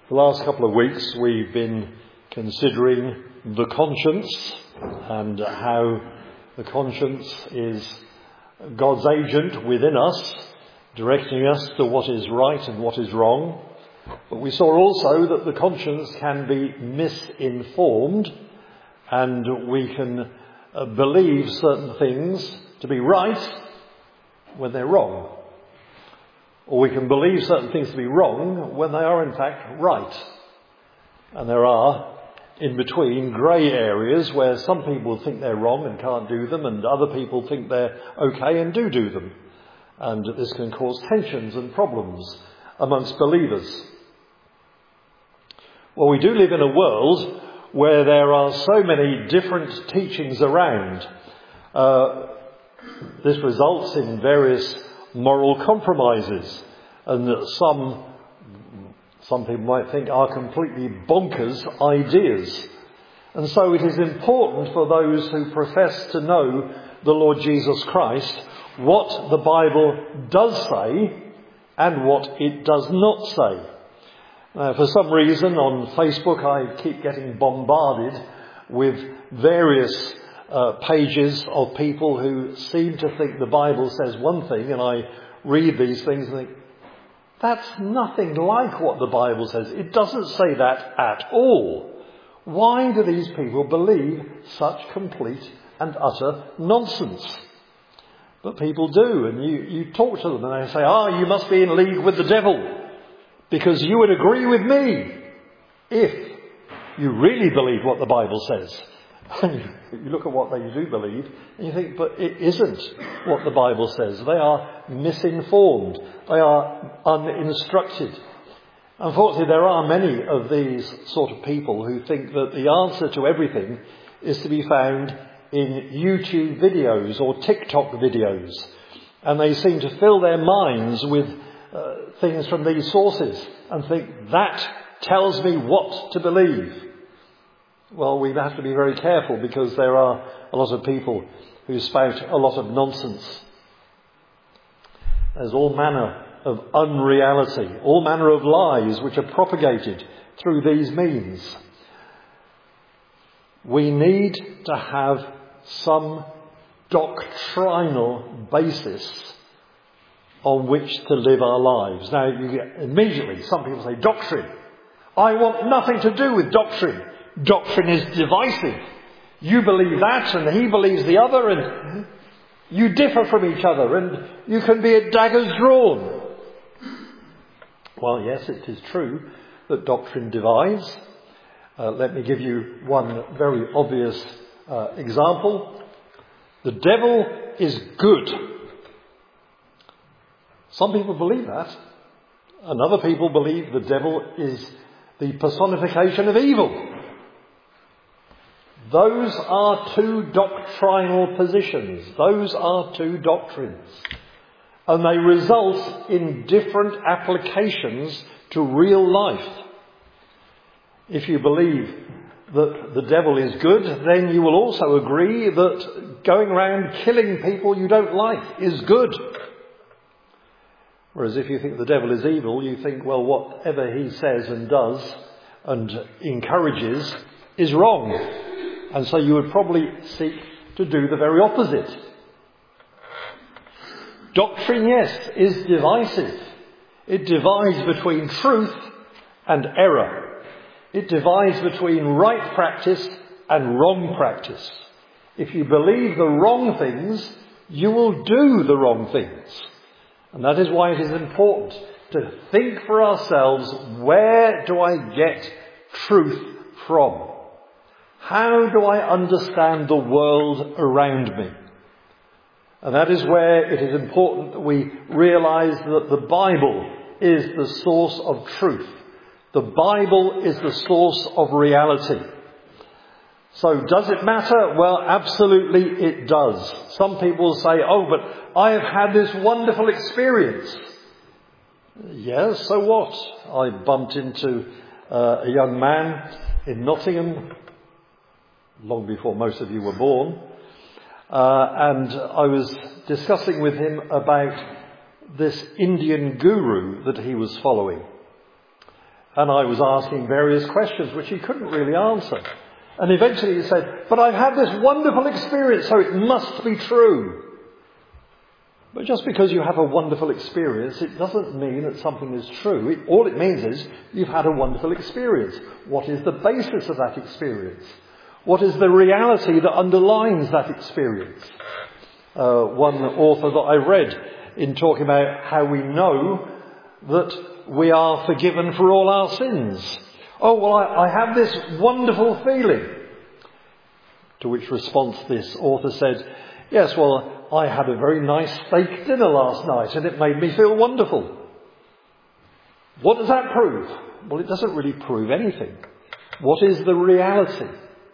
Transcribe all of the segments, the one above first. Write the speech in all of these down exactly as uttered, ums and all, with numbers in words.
The last couple of weeks we've been considering the conscience and how the conscience is God's agent within us, directing us to what is right and what is wrong. But we saw also that the conscience can be misinformed, and we can uh, believe certain things to be right when they're wrong. Or we can believe certain things to be wrong when they are in fact right. And there are, in between, grey areas where some people think they're wrong and can't do them, and other people think they're okay and do do them. And this can cause tensions and problems amongst believers. Well, we do live in a world where there are so many different teachings around. Uh, this results in various moral compromises, and that some some people might think are completely bonkers ideas. And so it is important for those who profess to know the Lord Jesus Christ what the Bible does say and what it does not say. Uh, for some reason on Facebook I keep getting bombarded with various uh, pages of people who seem to think the Bible says one thing, and I read these things and think, that's nothing like what the Bible says. It doesn't say that at all. Why do these people believe such complete and utter nonsense? But people do, and you, you talk to them and they say, ah, oh, you must be in league with the devil, because you would agree with me if you really believe what the Bible says. And you look at what they do believe and you think, but it isn't what the Bible says. They are misinformed. They are uninstructed. Unfortunately, there are many of these sort of people who think that the answer to everything is to be found in YouTube videos or TikTok videos. And they seem to fill their minds with uh, things from these sources and think that tells me what to believe. Well, we have to be very careful, because there are a lot of people who spout a lot of nonsense. There's all manner of unreality, all manner of lies which are propagated through these means. We need to have some doctrinal basis on which to live our lives. Now, you get, immediately some people say, doctrine. I want nothing to do with doctrine. Doctrine is divisive. You believe that and he believes the other, and you differ from each other, and you can be at daggers drawn. Well, yes, it is true that doctrine divides. Uh, let me give you one very obvious uh, example. The devil is good. Some people believe that, and other people believe the devil is the personification of evil. Those are two doctrinal positions. Those are two doctrines. And they result in different applications to real life. If you believe that the devil is good, then you will also agree that going around killing people you don't like is good. Whereas if you think the devil is evil, you think, well, whatever he says and does and encourages is wrong. And so you would probably seek to do the very opposite. Doctrine, yes, is divisive. It divides between truth and error. It divides between right practice and wrong practice. If you believe the wrong things, you will do the wrong things. And that is why it is important to think for ourselves, where do I get truth from? How do I understand the world around me? And that is where it is important that we realise that the Bible is the source of truth. The Bible is the source of reality. So does it matter? Well, absolutely it does. Some people say, oh, but I have had this wonderful experience. Yes, so what? I bumped into uh, a young man in Nottingham long before most of you were born, uh, and I was discussing with him about this Indian guru that he was following. And I was asking various questions which he couldn't really answer. And eventually he said, but I've had this wonderful experience, so it must be true. But just because you have a wonderful experience, it doesn't mean that something is true. It, all it means is you've had a wonderful experience. What is the basis of that experience? What is the reality that underlines that experience? Uh, one author that I read in talking about how we know that we are forgiven for all our sins. Oh, well, I, I have this wonderful feeling. To which response this author said, yes, well, I had a very nice steak dinner last night and it made me feel wonderful. What does that prove? Well, it doesn't really prove anything. What is the reality?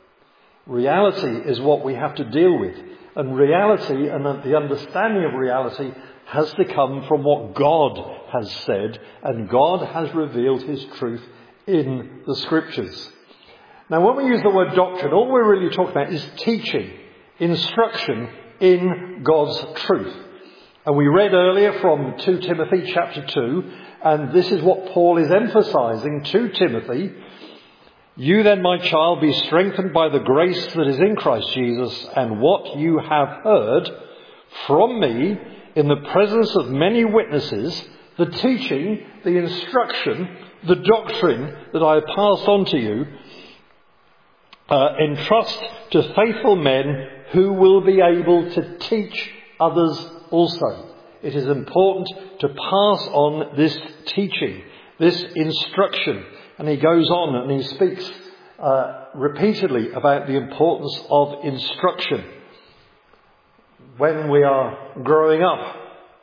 Reality is what we have to deal with. And reality and the understanding of reality has to come from what God has said, and God has revealed his truth in the scriptures. Now, when we use the word doctrine, all we're really talking about is teaching, instruction in God's truth. And we read earlier from Second Timothy chapter two, and this is what Paul is emphasizing to Timothy. You then, my child, be strengthened by the grace that is in Christ Jesus, and what you have heard from me in the presence of many witnesses, the teaching, the instruction, the doctrine that I have passed on to you, uh, entrust to faithful men who will be able to teach others also. It is important to pass on this teaching, this instruction. And he goes on and he speaks uh, repeatedly about the importance of instruction. When we are growing up,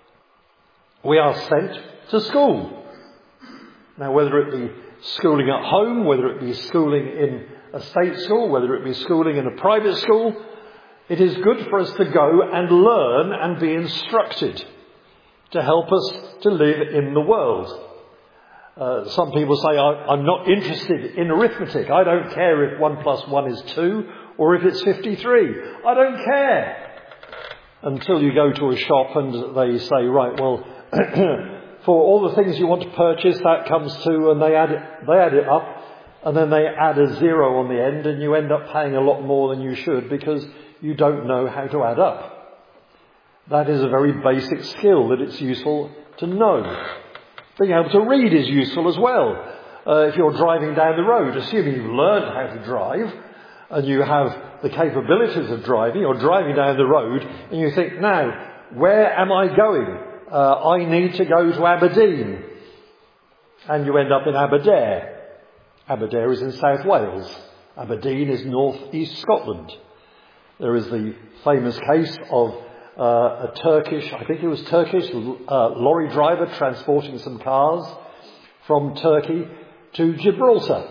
we are sent to school. Now, whether it be schooling at home, whether it be schooling in a state school, whether it be schooling in a private school, it is good for us to go and learn and be instructed to help us to live in the world. Uh, some people say, I, I'm not interested in arithmetic. I don't care if one plus one is two or if it's fifty-three. I don't care. Until you go to a shop and they say, right, well, for all the things you want to purchase, that comes to, and they add it, they add it up, and then they add a zero on the end, and you end up paying a lot more than you should because you don't know how to add up. That is a very basic skill that it's useful to know. Being able to read is useful as well. Uh, if you're driving down the road, assuming you've learned how to drive and you have the capabilities of driving, you're driving down the road and you think, now, where am I going? Uh, I need to go to Aberdeen. And you end up in Aberdare. Aberdare is in South Wales. Aberdeen is north east Scotland. There is the famous case of uh, a Turkish, I think it was Turkish, uh, lorry driver transporting some cars from Turkey to Gibraltar.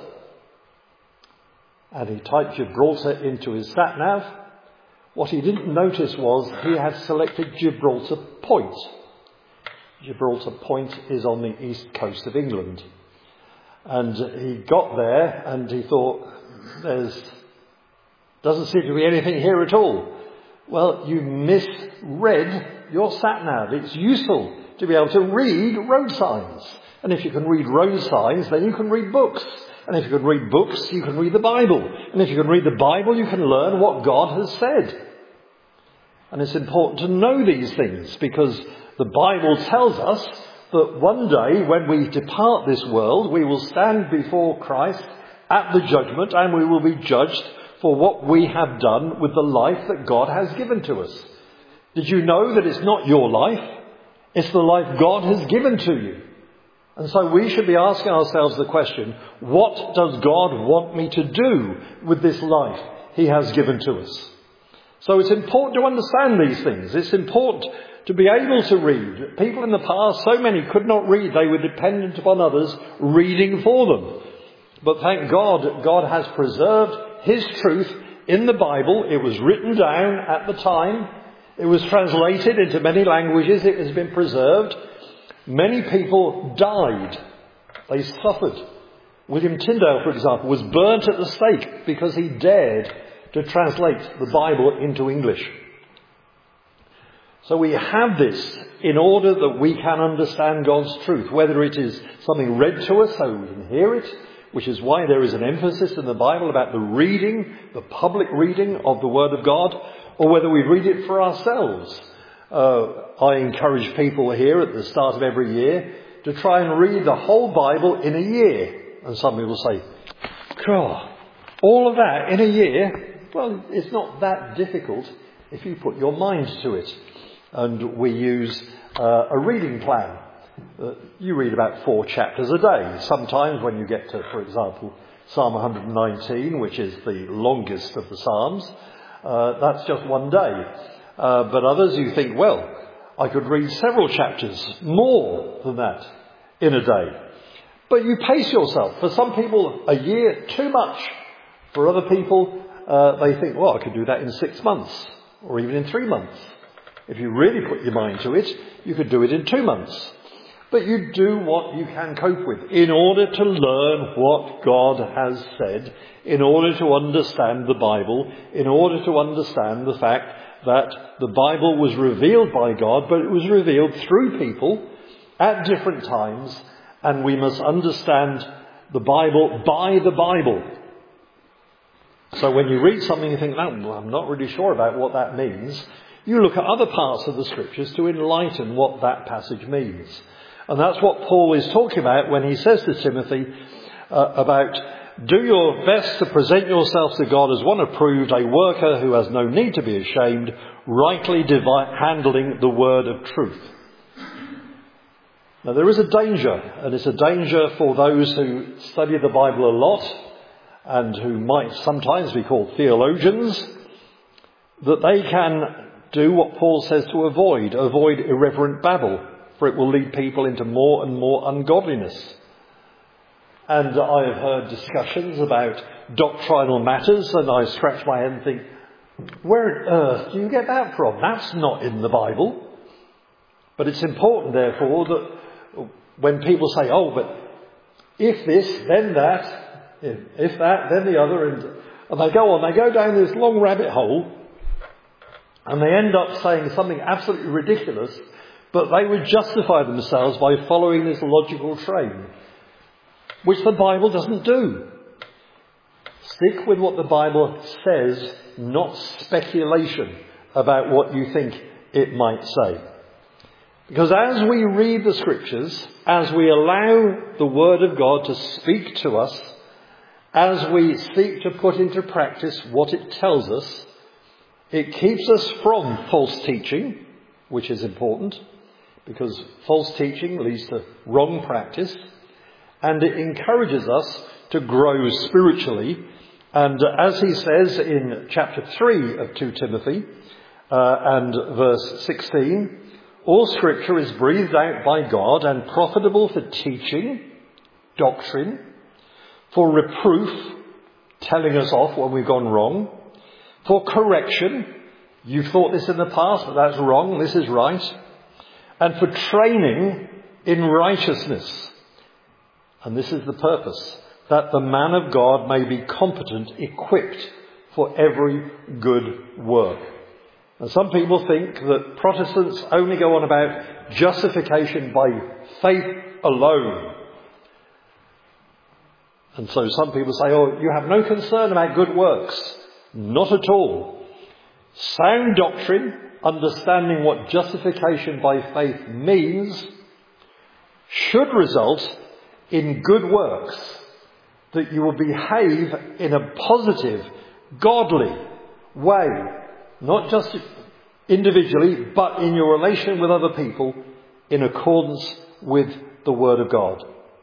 And he typed Gibraltar into his sat-nav. What he didn't notice was he had selected Gibraltar Point. Gibraltar Point is on the east coast of England. And he got there and he thought, there's doesn't seem to be anything here at all. Well, you misread your sat-nav. It's useful to be able to read road signs. And if you can read road signs, then you can read books. And if you can read books, you can read the Bible. And if you can read the Bible, you can learn what God has said. And it's important to know these things because the Bible tells us that one day when we depart this world, we will stand before Christ at the judgment and we will be judged for what we have done with the life that God has given to us. Did you know that it's not your life? It's the life God has given to you. And so we should be asking ourselves the question, what does God want me to do with this life he has given to us? So it's important to understand these things. It's important to be able to read. People in the past, so many could not read. They were dependent upon others reading for them. But thank God that God has preserved his truth in the Bible. It was written down at the time. It was translated into many languages. It has been preserved. Many people died. They suffered. William Tyndale, for example, was burnt at the stake because he dared to translate the Bible into English. So we have this in order that we can understand God's truth, whether it is something read to us so we can hear it, which is why there is an emphasis in the Bible about the reading, the public reading of the Word of God, or whether we read it for ourselves. Uh, I encourage people here at the start of every year to try and read the whole Bible in a year. And some people say, God, all of that in a year? Well, it's not that difficult if you put your mind to it. And we use uh, a reading plan. Uh, you read about four chapters a day. Sometimes when you get to, for example, Psalm one hundred nineteen, which is the longest of the Psalms, uh, that's just one day. Uh, but others you think, well, I could read several chapters, more than that, in a day. But you pace yourself. For some people, a year, too much. For other people, uh, they think, well, I could do that in six months, or even in three months. If you really put your mind to it, you could do it in two months. But you do what you can cope with in order to learn what God has said, in order to understand the Bible, in order to understand the fact that the Bible was revealed by God, but it was revealed through people at different times, and we must understand the Bible by the Bible. So when you read something you think, oh, well, I'm not really sure about what that means, you look at other parts of the Scriptures to enlighten what that passage means. And that's what Paul is talking about when he says to Timothy uh, about, do your best to present yourself to God as one approved, a worker who has no need to be ashamed, rightly divi- handling the word of truth. Now there is a danger, and it's a danger for those who study the Bible a lot and who might sometimes be called theologians, that they can do what Paul says to avoid, avoid irreverent babble, for it will lead people into more and more ungodliness. And I have heard discussions about doctrinal matters, and I scratch my head and think, where on earth do you get that from? That's not in the Bible. But it's important, therefore, that when people say, oh, but if this, then that, if that, then the other, and, and they go on, they go down this long rabbit hole, and they end up saying something absolutely ridiculous, but they would justify themselves by following this logical train, which the Bible doesn't do. Stick with what the Bible says, not speculation about what you think it might say. Because as we read the Scriptures, as we allow the Word of God to speak to us, as we seek to put into practice what it tells us, it keeps us from false teaching, which is important, because false teaching leads to wrong practice, and it encourages us to grow spiritually. And as he says in chapter three of Second Timothy uh, and verse sixteen, all Scripture is breathed out by God and profitable for teaching, doctrine, for reproof, telling us off when we've gone wrong, for correction, you've thought this in the past, but that's wrong, this is right, and for training in righteousness. And this is the purpose, that the man of God may be competent, equipped for every good work. And some people think that Protestants only go on about justification by faith alone. And so some people say, oh, you have no concern about good works. Not at all. Sound doctrine, understanding what justification by faith means, should result in good works, that you will behave in a positive, godly way, not just individually, but in your relation with other people, in accordance with the Word of God.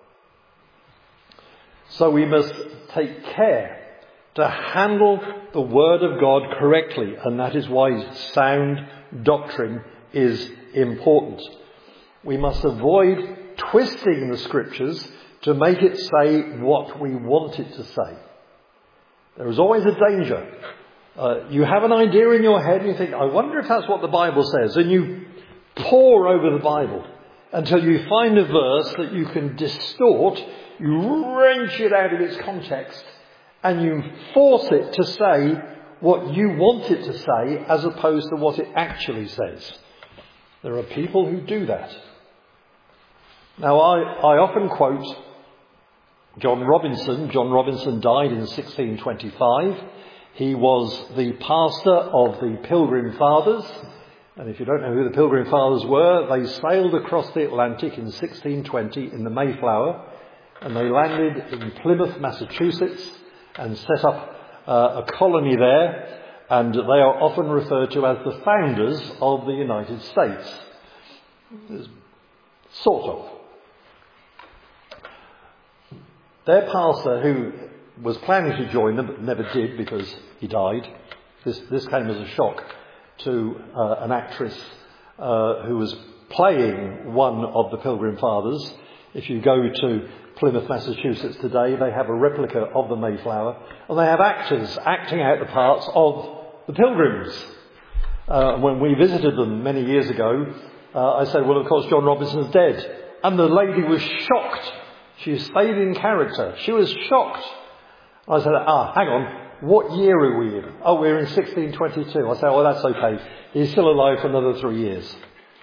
So we must take care to handle the Word of God correctly, and that is why sound doctrine is important. We must avoid twisting the Scriptures to make it say what we want it to say. There is always a danger. Uh, you have an idea in your head and you think, I wonder if that's what the Bible says, and you pore over the Bible until you find a verse that you can distort, you wrench it out of its context, and you force it to say what you want it to say as opposed to what it actually says. There are people who do that. Now, I, I often quote John Robinson. John Robinson died in sixteen twenty-five. He was the pastor of the Pilgrim Fathers. And if you don't know who the Pilgrim Fathers were, they sailed across the Atlantic in sixteen twenty in the Mayflower, and they landed in Plymouth, Massachusetts, and set up uh, a colony there, and they are often referred to as the founders of the United States. Sort of. Their pastor, who was planning to join them but never did because he died, this, this came as a shock to uh, an actress uh, who was playing one of the Pilgrim Fathers. If you go to Plymouth, Massachusetts today, they have a replica of the Mayflower, and they have actors acting out the parts of the Pilgrims. Uh, when we visited them many years ago, uh, I said, well, of course, John Robinson's dead. And the lady was shocked. She stayed in character. She was shocked. I said, ah, hang on. What year are we in? Oh, we're in sixteen twenty-two. I said, oh, that's okay. He's still alive for another three years.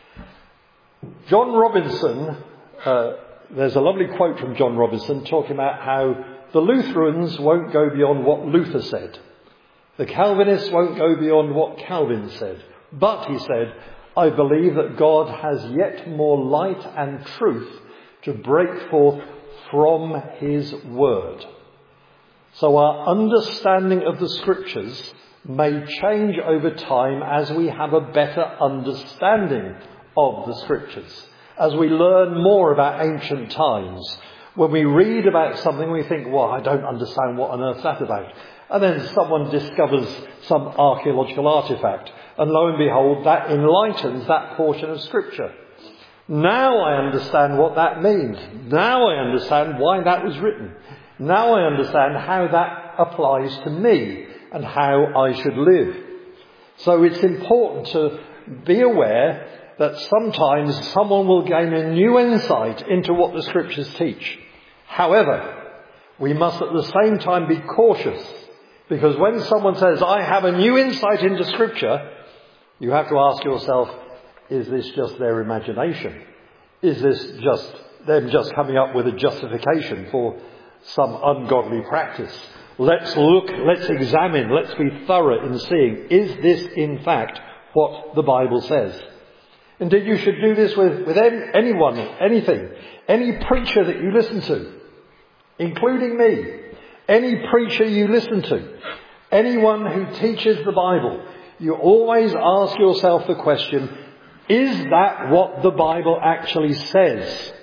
John Robinson, uh, there's a lovely quote from John Robinson talking about how the Lutherans won't go beyond what Luther said. The Calvinists won't go beyond what Calvin said. But, he said, I believe that God has yet more light and truth to break forth from his word. So our understanding of the scriptures may change over time as we have a better understanding of the scriptures. As we learn more about ancient times. When we read about something, we think, well, I don't understand what on earth that's about. And then someone discovers some archaeological artifact. And lo and behold, that enlightens that portion of scripture. Now I understand what that means. Now I understand why that was written. Now I understand how that applies to me and how I should live. So it's important to be aware that sometimes someone will gain a new insight into what the scriptures teach. However, we must at the same time be cautious, because when someone says, I have a new insight into scripture, you have to ask yourself, is this just their imagination? Is this just them just coming up with a justification for some ungodly practice? Let's look, let's examine, let's be thorough in seeing, is this in fact what the Bible says? Indeed, you should do this with, with anyone, anything, any preacher that you listen to, including me, any preacher you listen to, anyone who teaches the Bible. You always ask yourself the question, is that what the Bible actually says?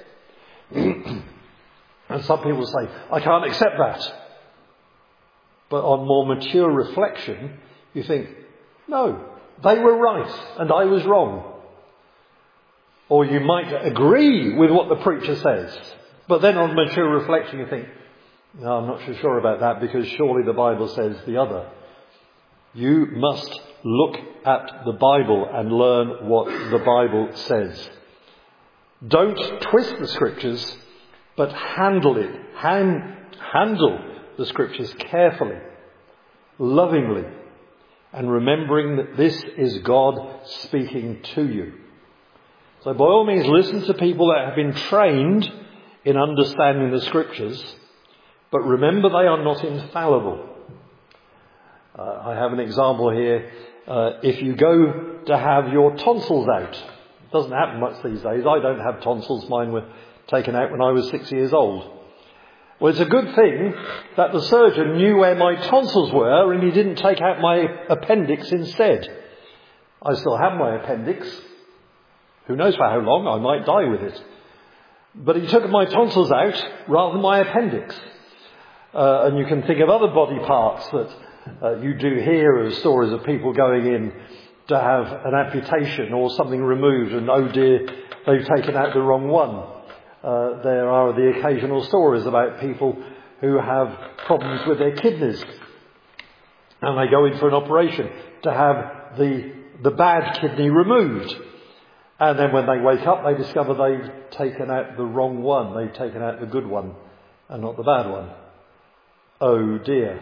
And some people say, I can't accept that. But on more mature reflection, you think, no, they were right and I was wrong. Or you might agree with what the preacher says. But then on mature reflection you think, no, I'm not so sure about that, because surely the Bible says the other. You must look at the Bible and learn what the Bible says. Don't twist the scriptures, but handle it. Hand, handle the scriptures carefully, lovingly, and remembering that this is God speaking to you. So by all means, listen to people that have been trained in understanding the scriptures, but remember they are not infallible. Uh, I have an example here. Uh, if you go to have your tonsils out, it doesn't happen much these days. I don't have tonsils. Mine were taken out when I was six years old. Well, it's a good thing that the surgeon knew where my tonsils were and he didn't take out my appendix instead. I still have my appendix. Who knows for how long? I might die with it. But he took my tonsils out rather than my appendix. Uh, and you can think of other body parts that uh, you do hear of stories of people going in to have an amputation or something removed, and oh dear, they've taken out the wrong one. Uh, there are the occasional stories about people who have problems with their kidneys, and they go in for an operation to have the the bad kidney removed. And then when they wake up, they discover they've taken out the wrong one. They've taken out the good one and not the bad one. Oh dear.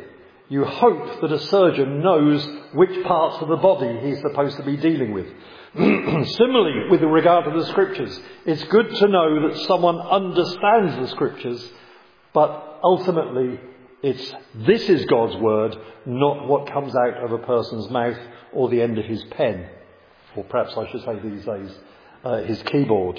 You hope that a surgeon knows which parts of the body he's supposed to be dealing with. Similarly, with regard to the Scriptures, it's good to know that someone understands the Scriptures, but ultimately it's this is God's word, not what comes out of a person's mouth or the end of his pen, or perhaps I should say these days, uh, his keyboard.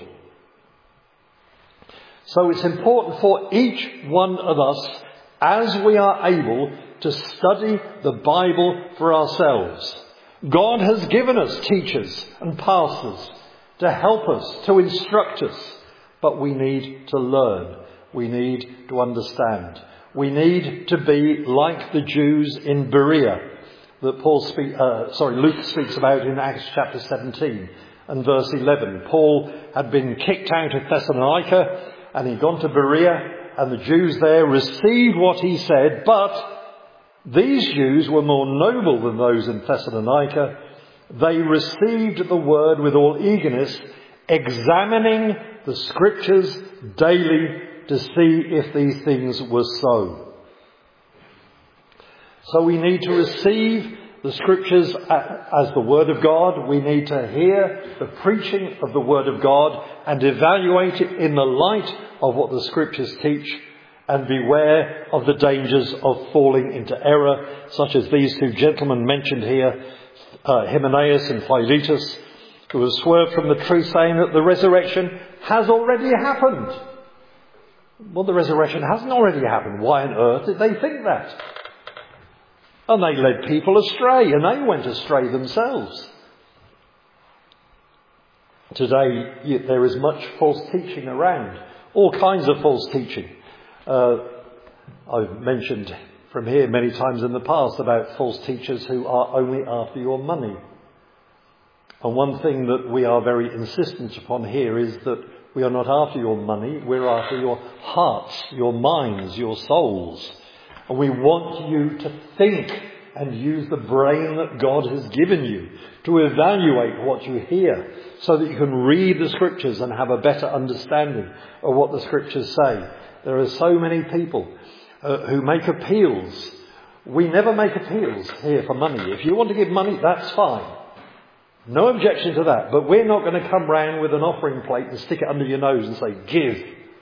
So it's important for each one of us, as we are able, to study the Bible for ourselves. God has given us teachers and pastors to help us, to instruct us, but we need to learn. We need to understand. We need to be like the Jews in Berea that Paul speak, uh, sorry, Luke speaks about in Acts chapter seventeen and verse eleven. Paul had been kicked out of Thessalonica and he'd gone to Berea, and the Jews there received what he said, but these Jews were more noble than those in Thessalonica. They received the word with all eagerness, examining the Scriptures daily to see if these things were so. So we need to receive the Scriptures as the Word of God. We need to hear the preaching of the Word of God and evaluate it in the light of what the Scriptures teach, and beware of the dangers of falling into error, such as these two gentlemen mentioned here, uh, Hymenaeus and Philetus, who have swerved from the truth, saying that the resurrection has already happened. Well, the resurrection hasn't already happened. Why on earth did they think that? And they led people astray, and they went astray themselves. Today, there is much false teaching around, all kinds of false teaching. Uh, I've mentioned from here many times in the past about false teachers who are only after your money. And one thing that we are very insistent upon here is that we are not after your money, we're after your hearts, your minds, your souls. And we want you to think and use the brain that God has given you to evaluate what you hear, so that you can read the Scriptures and have a better understanding of what the Scriptures say. There are so many people uh, who make appeals. We never make appeals here for money. If you want to give money, that's fine. No objection to that. But we're not going to come round with an offering plate and stick it under your nose and say, give.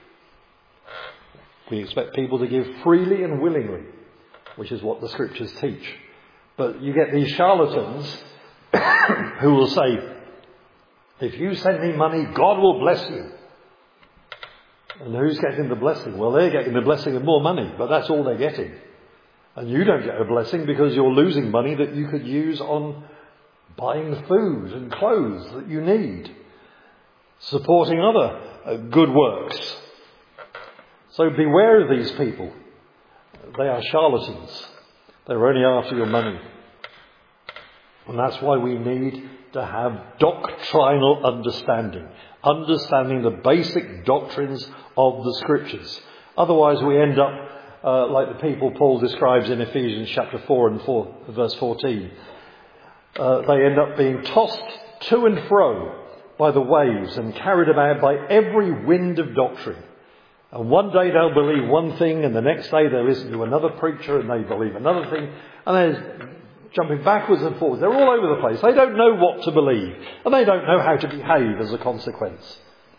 We expect people to give freely and willingly, which is what the Scriptures teach. But you get these charlatans who will say, if you send me money, God will bless you. And who's getting the blessing? Well, they're getting the blessing of more money, but that's all they're getting. And you don't get a blessing because you're losing money that you could use on buying food and clothes that you need, supporting other uh, good works. So beware of these people. They are charlatans. They're only after your money. And that's why we need to have doctrinal understanding. Understanding the basic doctrines of the Scriptures. Otherwise we end up uh, like the people Paul describes in Ephesians chapter four and four, verse fourteen. Uh, they end up being tossed to and fro by the waves and carried about by every wind of doctrine. And one day they'll believe one thing, and the next day they'll listen to another preacher and they believe another thing. And they're jumping backwards and forwards. They're all over the place. They don't know what to believe. And they don't know how to behave as a consequence.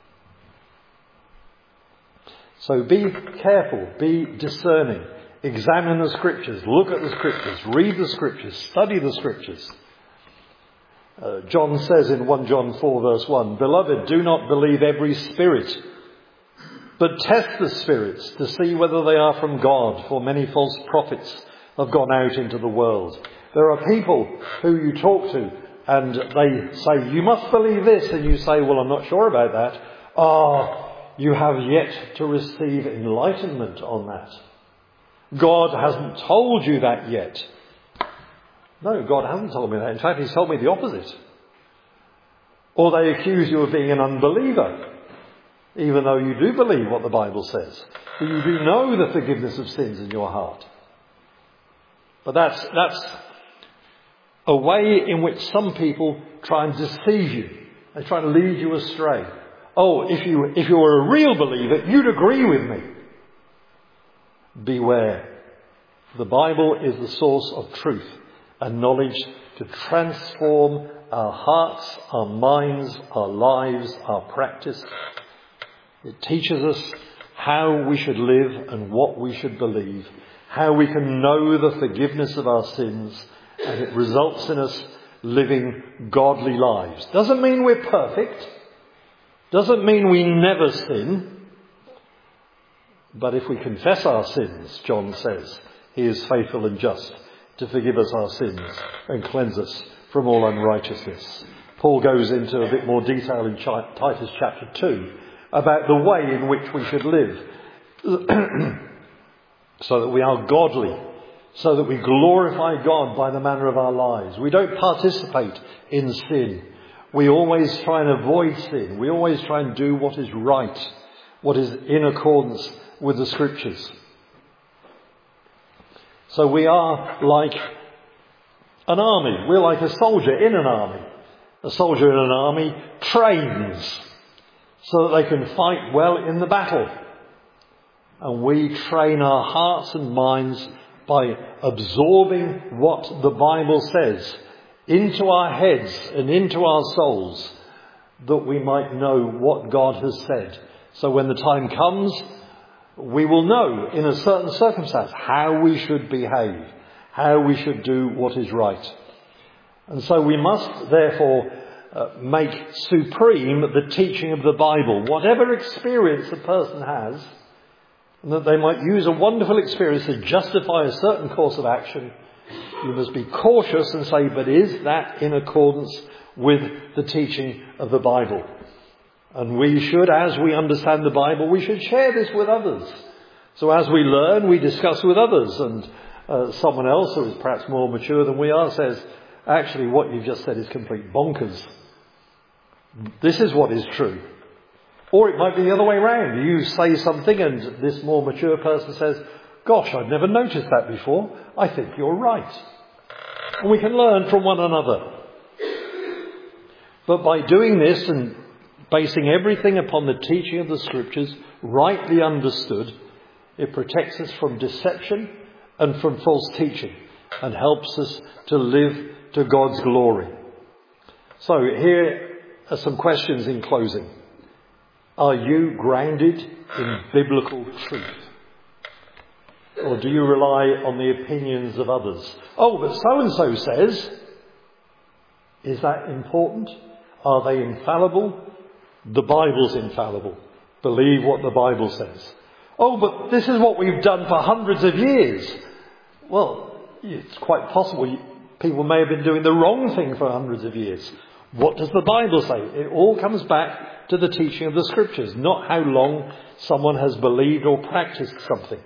So be careful. Be discerning. Examine the Scriptures. Look at the Scriptures. Read the Scriptures. Study the Scriptures. Uh, John says in First John four verse one, Beloved, do not believe every spirit, but test the spirits to see whether they are from God, for many false prophets have gone out into the world. There are people who you talk to and they say, you must believe this, and you say, well, I'm not sure about that. Ah, you have yet to receive enlightenment on that. God hasn't told you that yet. No, God hasn't told me that. In fact, He's told me the opposite. Or they accuse you of being an unbeliever, even though you do believe what the Bible says. That you do know the forgiveness of sins in your heart. But that's, that's a way in which some people try and deceive you. They try to lead you astray. Oh, if you, if you were a real believer, you'd agree with me. Beware. The Bible is the source of truth and knowledge to transform our hearts, our minds, our lives, our practice. It teaches us how we should live and what we should believe, how we can know the forgiveness of our sins, and it results in us living godly lives. Doesn't mean we're perfect. Doesn't mean we never sin. But if we confess our sins, John says, he is faithful and just to forgive us our sins and cleanse us from all unrighteousness. Paul goes into a bit more detail in Titus chapter two about the way in which we should live so that we are godly, so that we glorify God by the manner of our lives. We don't participate in sin. We always try and avoid sin. We always try and do what is right, what is in accordance with the Scriptures. So we are like an army. We're like a soldier in an army. A soldier in an army trains so that they can fight well in the battle. And we train our hearts and minds by absorbing what the Bible says into our heads and into our souls, that we might know what God has said. So when the time comes, we will know in a certain circumstance how we should behave, how we should do what is right. And so we must therefore uh, make supreme the teaching of the Bible. Whatever experience a person has, and that they might use a wonderful experience to justify a certain course of action, you must be cautious and say, but is that in accordance with the teaching of the Bible? And we should, as we understand the Bible, we should share this with others. So as we learn, we discuss with others. And uh, someone else who is perhaps more mature than we are says, actually what you've just said is complete bonkers. This is what is true. Or it might be the other way around. You say something and this more mature person says, gosh, I've never noticed that before. I think you're right. And we can learn from one another. But by doing this and basing everything upon the teaching of the Scriptures, rightly understood, it protects us from deception and from false teaching and helps us to live to God's glory. So here are some questions in closing. Are you grounded in biblical truth? Or do you rely on the opinions of others? Oh, but so-and-so says. Is that important? Are they infallible? The Bible's infallible. Believe what the Bible says. Oh, but this is what we've done for hundreds of years. Well, it's quite possible people may have been doing the wrong thing for hundreds of years. What does the Bible say? It all comes back to the teaching of the Scriptures, not how long someone has believed or practiced something.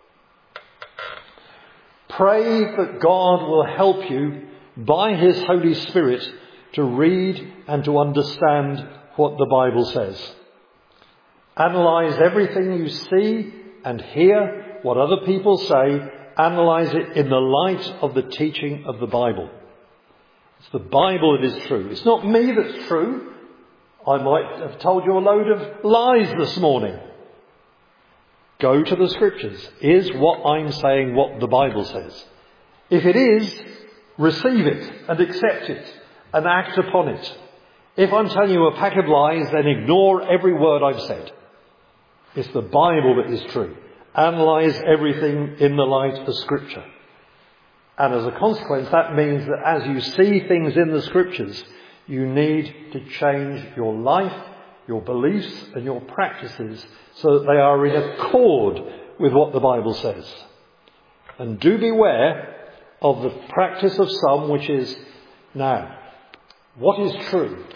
Pray that God will help you by His Holy Spirit to read and to understand what the Bible says. Analyze everything you see and hear, what other people say. Analyze it in the light of the teaching of the Bible. It's the Bible that is true. It's not me that's true. I might have told you a load of lies this morning. Go to the Scriptures. Is what I'm saying what the Bible says? If it is, receive it and accept it and act upon it. If I'm telling you a pack of lies, then ignore every word I've said. It's the Bible that is true. Analyze everything in the light of Scripture. And as a consequence, that means that as you see things in the Scriptures, you need to change your life, your beliefs and your practices so that they are in accord with what the Bible says. And do beware of the practice of some which is, now, what is true?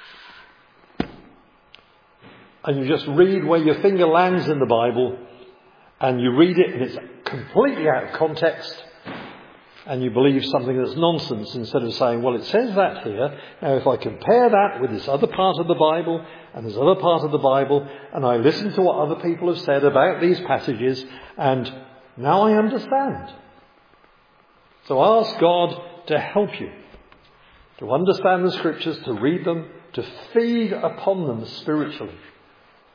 And you just read where your finger lands in the Bible, and you read it and it's completely out of context, and you believe something that's nonsense instead of saying, well, it says that here. Now, if I compare that with this other part of the Bible and this other part of the Bible, and I listen to what other people have said about these passages, and now I understand. So ask God to help you to understand the Scriptures, to read them, to feed upon them spiritually.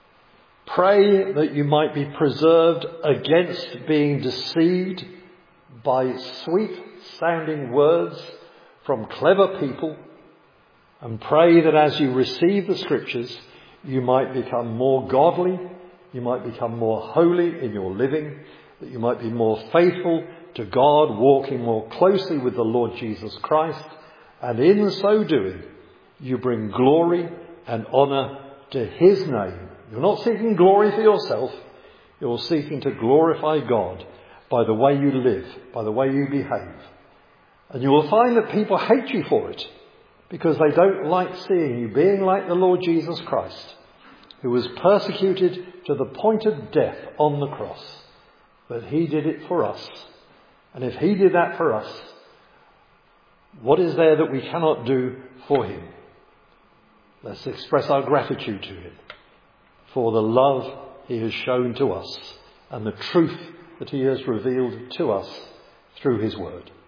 Pray that you might be preserved against being deceived by sweet sounding words from clever people, and pray that as you receive the scriptures, you might become more godly, you might become more holy in your living, that you might be more faithful to God, walking more closely with the Lord Jesus Christ, and in so doing, you bring glory and honour to his name. You're not seeking glory for yourself, you're seeking to glorify God by the way you live, by the way you behave. And you will find that people hate you for it, because they don't like seeing you being like the Lord Jesus Christ, who was persecuted to the point of death on the cross. But he did it for us. And if he did that for us, what is there that we cannot do for him? Let's express our gratitude to him for the love he has shown to us and the truth that he has revealed to us through his word.